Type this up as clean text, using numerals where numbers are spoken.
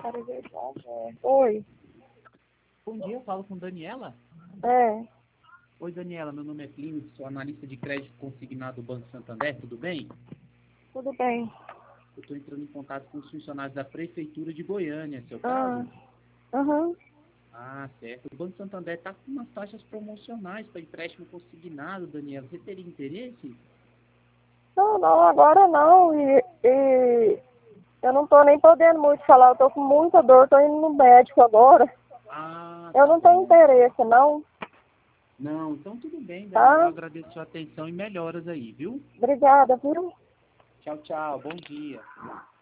Para ver já, já. Oi. Bom dia, eu falo com Daniela. É, Oi, Daniela, meu nome é Plínio, sou analista de crédito consignado do Banco Santander, tudo bem? tudo bem. Eu estou entrando em contato com os funcionários da Prefeitura de Goiânia, é seu Ah, caso? aham. Ah, certo. O Banco Santander está com umas taxas promocionais para empréstimo consignado, Daniela. Você teria interesse? Não, não, agora não. Eu não tô nem podendo muito falar. Eu tô com muita dor, tô indo no médico agora. Ah, Eu tá não tenho bom. interesse, não. Não, então tudo bem, Daniela. Eu Tá? agradeço a sua atenção e melhoras aí, viu? Obrigada, viu? Tchau, tchau. Bom dia.